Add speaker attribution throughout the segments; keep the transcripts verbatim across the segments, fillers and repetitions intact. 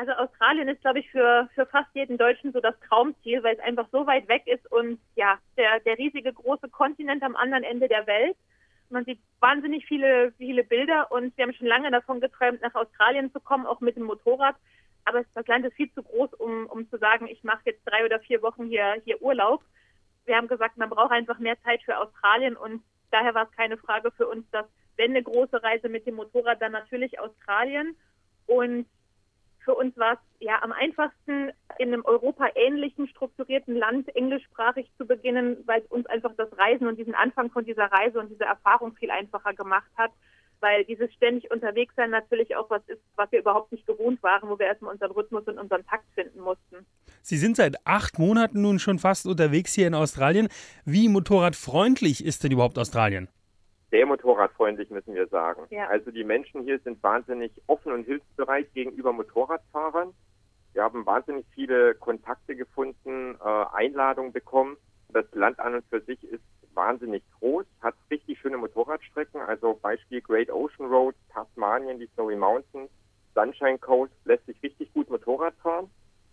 Speaker 1: Also Australien ist, glaube ich, für, für fast jeden Deutschen so das Traumziel, weil es einfach so weit weg ist und ja, der, der riesige große Kontinent am anderen Ende der Welt. Man sieht wahnsinnig viele, viele Bilder und wir haben schon lange davon geträumt, nach Australien zu kommen, auch mit dem Motorrad. Aber das Land ist viel zu groß, um, um zu sagen, ich mache jetzt drei oder vier Wochen hier, hier Urlaub. Wir haben gesagt, man braucht einfach mehr Zeit für Australien und daher war es keine Frage für uns, dass wenn eine große Reise mit dem Motorrad, dann natürlich Australien. Und für uns war es ja am einfachsten, in einem europaähnlichen, strukturierten Land englischsprachig zu beginnen, weil es uns einfach das Reisen und diesen Anfang von dieser Reise und dieser Erfahrung viel einfacher gemacht hat, weil dieses ständig unterwegs sein natürlich auch was ist, was wir überhaupt nicht gewohnt waren, wo wir erstmal unseren Rhythmus und unseren Takt finden mussten.
Speaker 2: Sie sind seit acht Monaten nun schon fast unterwegs hier in Australien. Wie motorradfreundlich ist denn überhaupt Australien?
Speaker 3: Sehr motorradfreundlich, müssen wir sagen.
Speaker 1: Ja.
Speaker 3: Also die Menschen hier sind wahnsinnig offen und hilfsbereit gegenüber Motorradfahrern. Wir haben wahnsinnig viele Kontakte gefunden, äh, Einladungen bekommen. Das Land an und für sich ist wahnsinnig groß, hat richtig schöne Motorradstrecken, also Beispiel Great Ocean Road, Tasmanien, die Snowy Mountains, Sunshine Coast, lässt sich richtig gut Motorrad fahren.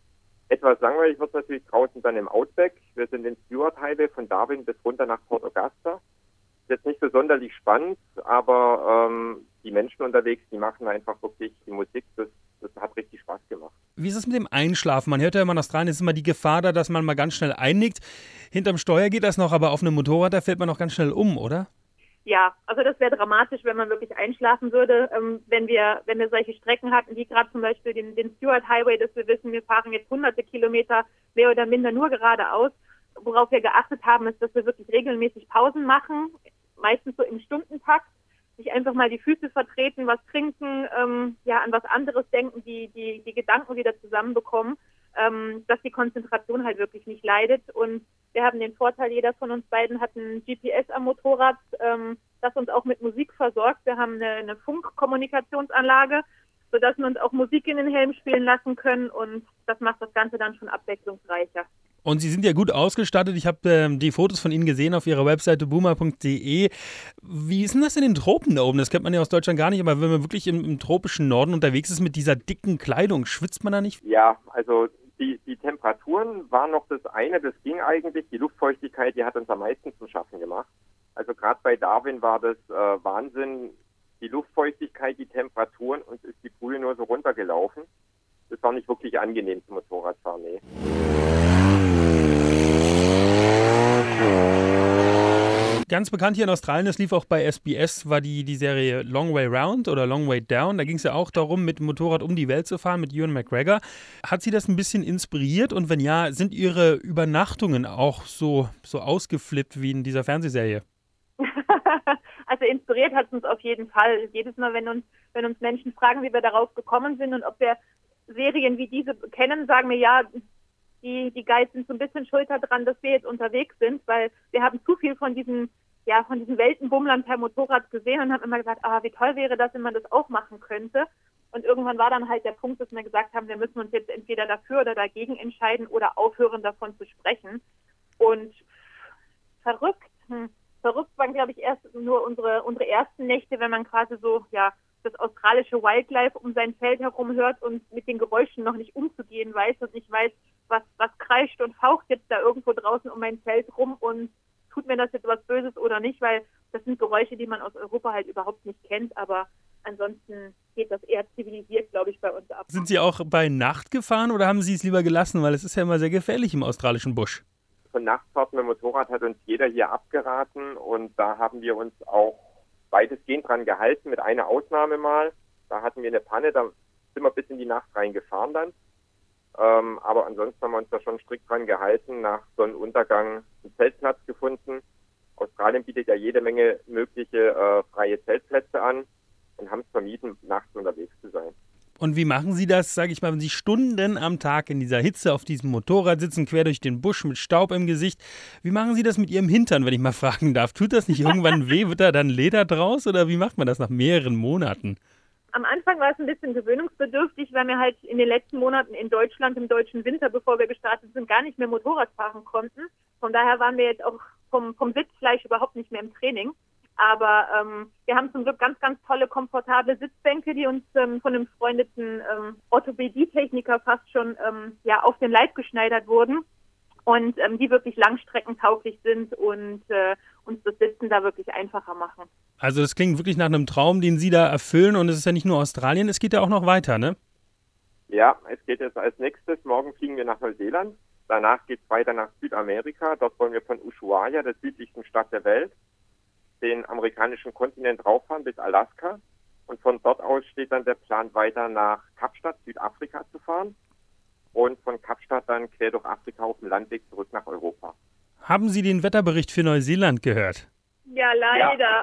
Speaker 3: Etwas langweilig wird es natürlich draußen dann im Outback. Wir sind den Stuart Highway von Darwin bis runter nach Port Augusta. Jetzt nicht so sonderlich spannend, aber ähm, die Menschen unterwegs, die machen einfach wirklich die Musik, das, das hat richtig Spaß gemacht.
Speaker 2: Wie ist es mit dem Einschlafen? Man hört ja immer in Australien, ist immer die Gefahr da, dass man mal ganz schnell einnickt. Hinterm Steuer geht das noch, aber auf einem Motorrad, da fällt man noch ganz schnell um, oder?
Speaker 1: Ja, also das wäre dramatisch, wenn man wirklich einschlafen würde. Ähm, wenn wir wenn wir solche Strecken hatten, wie gerade zum Beispiel den, den Stuart Highway, dass wir wissen, wir fahren jetzt hunderte Kilometer mehr oder minder nur geradeaus. Worauf wir geachtet haben, ist, dass wir wirklich regelmäßig Pausen machen, meistens so im Stundentakt, sich einfach mal die Füße vertreten, was trinken, ähm, ja, an was anderes denken, die, die, die Gedanken wieder zusammenbekommen, ähm, dass die Konzentration halt wirklich nicht leidet. Und wir haben den Vorteil, jeder von uns beiden hat ein G P S am Motorrad, ähm, das uns auch mit Musik versorgt. Wir haben eine, eine Funkkommunikationsanlage, sodass wir uns auch Musik in den Helm spielen lassen können und das macht das Ganze dann schon abwechslungsreicher.
Speaker 2: Und Sie sind ja gut ausgestattet. Ich habe ähm, die Fotos von Ihnen gesehen auf Ihrer Webseite boomer punkt de. Wie ist denn das in den Tropen da oben? Das kennt man ja aus Deutschland gar nicht, aber wenn man wirklich im, im tropischen Norden unterwegs ist mit dieser dicken Kleidung, schwitzt man da nicht?
Speaker 3: Ja, also die, die Temperaturen waren noch das eine, das ging eigentlich. Die Luftfeuchtigkeit, die hat uns am meisten zu schaffen gemacht. Also gerade bei Darwin war das äh, Wahnsinn. Die Luftfeuchtigkeit, die Temperaturen, uns ist die Brühe nur so runtergelaufen. Das war nicht wirklich angenehm zum Motorradfahren, nee.
Speaker 2: Ganz bekannt hier in Australien, das lief auch bei S B S, war die, die Serie Long Way Round oder Long Way Down. Da ging es ja auch darum, mit dem Motorrad um die Welt zu fahren mit Ewan McGregor. Hat Sie das ein bisschen inspiriert? Und wenn ja, sind Ihre Übernachtungen auch so, so ausgeflippt wie in dieser Fernsehserie?
Speaker 1: Also inspiriert hat es uns auf jeden Fall. Jedes Mal, wenn uns, wenn uns Menschen fragen, wie wir darauf gekommen sind und ob wir Serien wie diese kennen, sagen wir ja, die, die Guides sind so ein bisschen schuld daran, dass wir jetzt unterwegs sind, weil wir haben zu viel von diesen, ja, von diesen Weltenbummlern per Motorrad gesehen und haben immer gesagt, ah, wie toll wäre das, wenn man das auch machen könnte. Und irgendwann war dann halt der Punkt, dass wir gesagt haben, wir müssen uns jetzt entweder dafür oder dagegen entscheiden oder aufhören, davon zu sprechen. Und verrückt, hm, verrückt waren, glaube ich, erst nur unsere, unsere ersten Nächte, wenn man quasi so, ja, das australische Wildlife um sein Feld herum hört und mit den Geräuschen noch nicht umzugehen weiß und nicht weiß, was, was kreischt und faucht jetzt da irgendwo draußen um mein Feld rum und tut mir das jetzt was Böses oder nicht, weil das sind Geräusche, die man aus Europa halt überhaupt nicht kennt, aber ansonsten geht das eher zivilisiert, glaube ich, bei uns ab.
Speaker 2: Sind Sie auch bei Nacht gefahren oder haben Sie es lieber gelassen, weil es ist ja immer sehr gefährlich im australischen Busch?
Speaker 3: Von Nachtfahrten mit dem Motorrad hat uns jeder hier abgeraten und da haben wir uns auch weitestgehend dran gehalten, mit einer Ausnahme mal. Da hatten wir eine Panne, da sind wir bis in die Nacht reingefahren dann. Ähm, aber ansonsten haben wir uns da schon strikt dran gehalten, nach Sonnenuntergang einen Zeltplatz gefunden. Australien bietet ja jede Menge mögliche äh, freie Zeltplätze an und haben es vermieden, nachts unterwegs zu sein.
Speaker 2: Und wie machen Sie das, sage ich mal, wenn Sie Stunden am Tag in dieser Hitze auf diesem Motorrad sitzen, quer durch den Busch mit Staub im Gesicht? Wie machen Sie das mit Ihrem Hintern, wenn ich mal fragen darf? Tut das nicht irgendwann weh? Wird da dann Leder draus oder wie macht man das nach mehreren Monaten?
Speaker 1: Am Anfang war es ein bisschen gewöhnungsbedürftig, weil wir halt in den letzten Monaten in Deutschland im deutschen Winter, bevor wir gestartet sind, gar nicht mehr Motorrad fahren konnten. Von daher waren wir jetzt auch vom, vom Sitzfleisch überhaupt nicht mehr im Training. Aber ähm, wir haben zum Glück ganz, ganz tolle, komfortable Sitzbänke, die uns ähm, von einem befreundeten ähm, Orthopädietechniker fast schon ähm, ja, auf den Leib geschneidert wurden und ähm, die wirklich langstreckentauglich sind und äh, uns das Sitzen da wirklich einfacher machen.
Speaker 2: Also das klingt wirklich nach einem Traum, den Sie da erfüllen, und es ist ja nicht nur Australien, es geht ja auch noch weiter, ne?
Speaker 3: Ja, es geht jetzt als nächstes. Morgen fliegen wir nach Neuseeland. Danach geht es weiter nach Südamerika. Dort wollen wir von Ushuaia, der südlichsten Stadt der Welt, den amerikanischen Kontinent rauffahren bis Alaska. Und von dort aus steht dann der Plan, weiter nach Kapstadt, Südafrika zu fahren. Und von Kapstadt dann quer durch Afrika auf dem Landweg zurück nach Europa.
Speaker 2: Haben Sie den Wetterbericht für Neuseeland gehört?
Speaker 1: Ja, leider. Ja.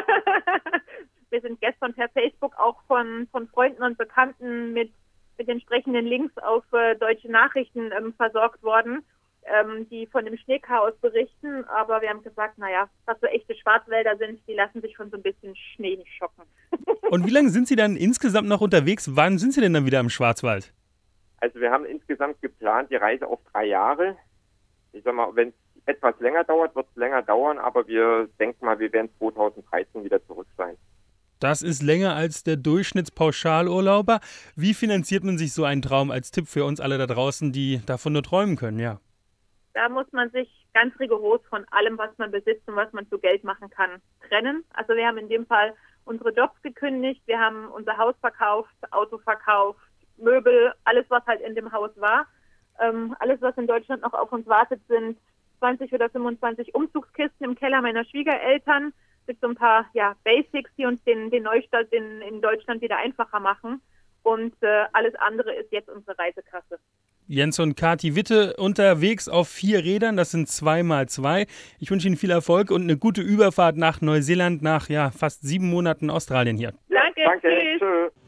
Speaker 1: Wir sind gestern per Facebook auch von, von Freunden und Bekannten mit, mit entsprechenden Links auf äh, deutsche Nachrichten ähm, versorgt worden, ähm, die von dem Schneechaos berichten. Aber wir haben gesagt, naja, was so echte Schwarzwälder sind, die lassen sich von so ein bisschen Schnee nicht schocken.
Speaker 2: Und wie lange sind Sie dann insgesamt noch unterwegs? Wann sind Sie denn dann wieder im Schwarzwald?
Speaker 3: Also wir haben insgesamt geplant, die Reise auf drei Jahre. Ich sag mal, wenn es etwas länger dauert, wird es länger dauern, aber wir denken mal, wir werden zweitausenddreizehn wieder zurück sein.
Speaker 2: Das ist länger als der Durchschnittspauschalurlauber. Wie finanziert man sich so einen Traum, als Tipp für uns alle da draußen, die davon nur träumen können, ja?
Speaker 1: Da muss man sich ganz rigoros von allem, was man besitzt und was man zu Geld machen kann, trennen. Also wir haben in dem Fall unsere Jobs gekündigt, wir haben unser Haus verkauft, Auto verkauft, Möbel, alles, was halt in dem Haus war. Ähm, alles, was in Deutschland noch auf uns wartet, sind zwanzig oder fünfundzwanzig Umzugskisten im Keller meiner Schwiegereltern mit so ein paar ja, Basics, die uns den, den Neustart in, in Deutschland wieder einfacher machen. Und äh, alles andere ist jetzt unsere Reisekasse.
Speaker 2: Jens und Kathi Witte unterwegs auf vier Rädern, das sind zwei mal zwei. Ich wünsche Ihnen viel Erfolg und eine gute Überfahrt nach Neuseeland nach ja, fast sieben Monaten Australien hier.
Speaker 1: Danke,
Speaker 3: Danke,
Speaker 1: tschüss.
Speaker 3: tschüss.